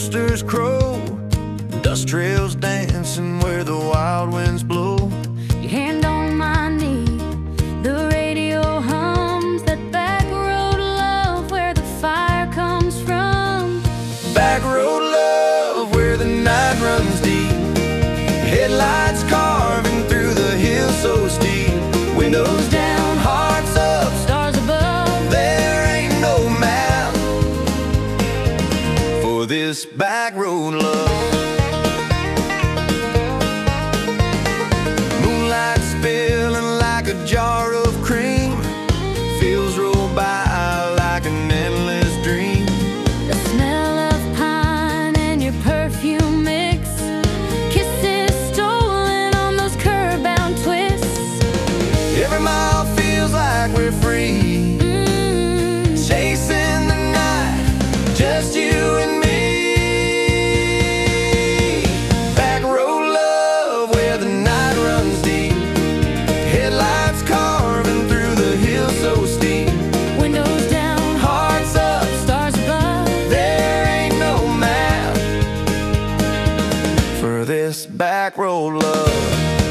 roosters crow, dust trails dancing where the wild winds blow. Your hand on my knee, the radio hums that back road love where the fire comes from. Back road love where the night runs deep, headlights carving through the hills so steep. Windows down, hearts up, Stars above, there ain't no map for this back road love. Moonlight spilling like a jar of cream, fields roll by like an endless dream. the smell of pine and your perfume mix, kisses stolen on those curb-bound twists. Every mile feels like we're free, chasing the night, just you and me. Back road love where the night runs deep, headlights carving through the hills so steep. Windows down, Hearts up, stars above, there ain't no map for this back road love.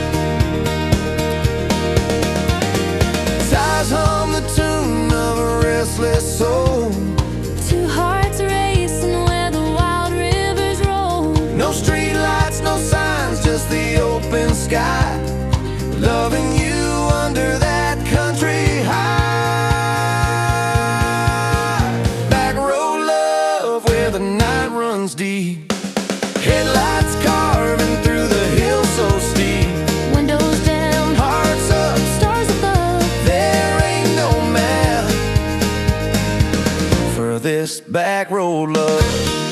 Ties hum the tune of a restless soul, two hearts racing where the wild rivers roll. no street lights, no signs, just the open sky, loving you under that country high. Back road love where the night runs deep, headlights carving through the hills so steep. Windows down, Hearts up, stars above, there ain't no map for this back road love.